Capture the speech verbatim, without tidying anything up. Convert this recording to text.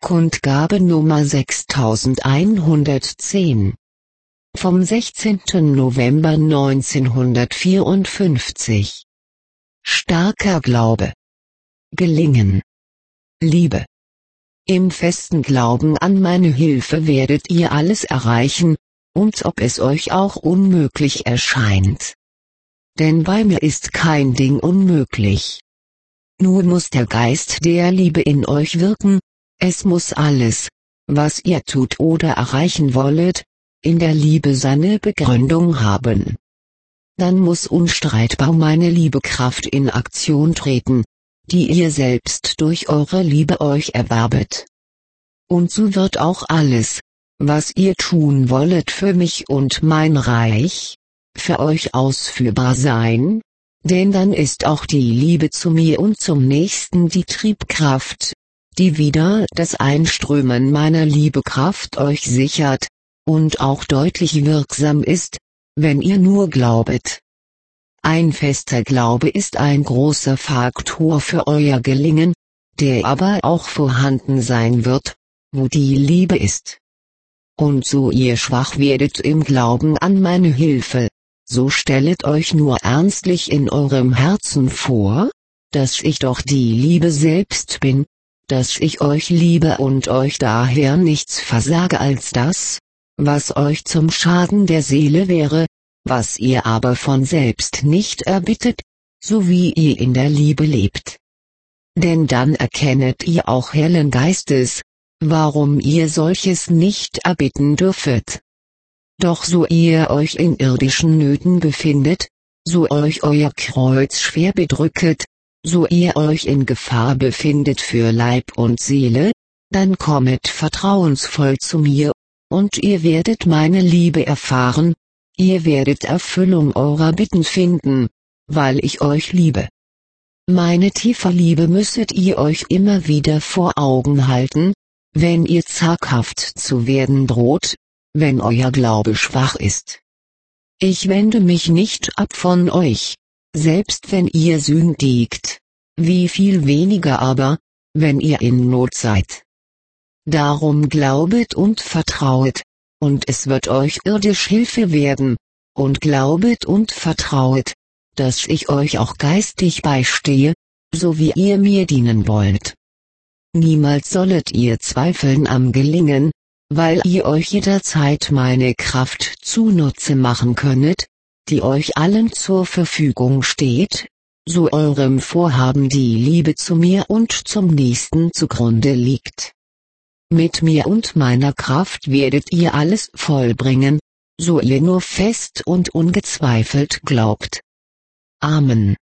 Kundgabe Nummer sechstausendeinhundertzehn. Vom sechzehnten November neunzehnhundertvierundfünfzig. Starker Glaube. Gelingen. Liebe. Im festen Glauben an meine Hilfe werdet ihr alles erreichen, und ob es euch auch unmöglich erscheint. Denn bei mir ist kein Ding unmöglich. Nur muss der Geist der Liebe in euch wirken, es muss alles, was ihr tut oder erreichen wollet, in der Liebe seine Begründung haben. Dann muss unstreitbar meine Liebekraft in Aktion treten, die ihr selbst durch eure Liebe euch erwerbet. Und so wird auch alles, was ihr tun wollet für mich und mein Reich, für euch ausführbar sein, denn dann ist auch die Liebe zu mir und zum Nächsten die Triebkraft, die wieder das Einströmen meiner Liebekraft euch sichert, und auch deutlich wirksam ist, wenn ihr nur glaubet. Ein fester Glaube ist ein großer Faktor für euer Gelingen, der aber auch vorhanden sein wird, wo die Liebe ist. Und so ihr schwach werdet im Glauben an meine Hilfe, so stellet euch nur ernstlich in eurem Herzen vor, dass ich doch die Liebe selbst bin, dass ich euch liebe und euch daher nichts versage als das, was euch zum Schaden der Seele wäre, was ihr aber von selbst nicht erbittet, so wie ihr in der Liebe lebt. Denn dann erkennet ihr auch hellen Geistes, warum ihr solches nicht erbitten dürfet. Doch so ihr euch in irdischen Nöten befindet, so euch euer Kreuz schwer bedrücket, so ihr euch in Gefahr befindet für Leib und Seele, dann kommet vertrauensvoll zu mir, und ihr werdet meine Liebe erfahren, ihr werdet Erfüllung eurer Bitten finden, weil ich euch liebe. Meine tiefe Liebe müsset ihr euch immer wieder vor Augen halten, wenn ihr zaghaft zu werden droht, wenn euer Glaube schwach ist. Ich wende mich nicht ab von euch, selbst wenn ihr sündigt, wie viel weniger aber, wenn ihr in Not seid. Darum glaubet und vertrauet, und es wird euch irdisch Hilfe werden, und glaubet und vertrauet, dass ich euch auch geistig beistehe, so wie ihr mir dienen wollt. Niemals sollet ihr zweifeln am Gelingen, weil ihr euch jederzeit meine Kraft zunutze machen könnet, die euch allen zur Verfügung steht, so eurem Vorhaben die Liebe zu mir und zum Nächsten zugrunde liegt. Mit mir und meiner Kraft werdet ihr alles vollbringen, so ihr nur fest und ungezweifelt glaubt. Amen.